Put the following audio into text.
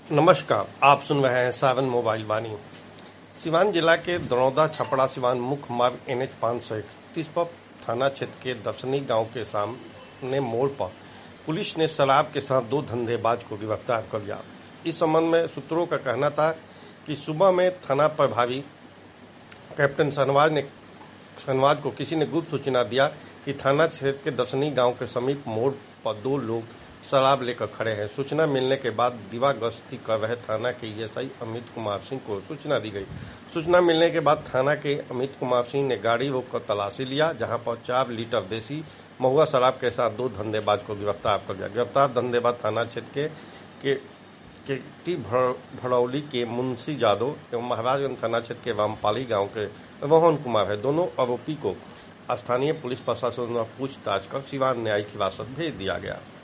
नमस्कार, आप सुन रहे हैं सावन मोबाइल वाणी। सिवान जिला के दरौदा छपड़ा सिवान मुख्य मार्ग NH 531 पर थाना क्षेत्र के दर्शनी गांव के सामने मोड़ पर पुलिस ने शराब के साथ 2 धंधेबाज को गिरफ्तार कर लिया। इस संबंध में सूत्रों का कहना था कि सुबह में थाना प्रभारी कैप्टन शहनवाज को किसी ने गुप्त सूचना दिया कि थाना क्षेत्र के दर्शनी गांव के समीप मोड़ पर 2 लोग शराब लेकर खड़े हैं। सूचना मिलने के बाद दीवा गश्ती कर रहे थाना के एएसआई अमित कुमार सिंह को सूचना दी गई। सूचना मिलने के बाद थाना के अमित कुमार सिंह ने गाड़ी रोककर तलाशी लिया, जहां पर 4 लीटर देसी महुआ शराब के साथ 2 धंधेबाज को गिरफ्तार कर लिया। गिरफ्तार धंधेबाज थाना क्षेत्र के टी भड़ौली के मुंशी यादव एवं महाराजगंज थाना क्षेत्र के वामपाली गाँव के रोहन कुमार है। दोनों आरोपी को स्थानीय पुलिस प्रशासन द्वारा पूछताछ कर सिवान न्यायिक हिरासत भेज दिया गया।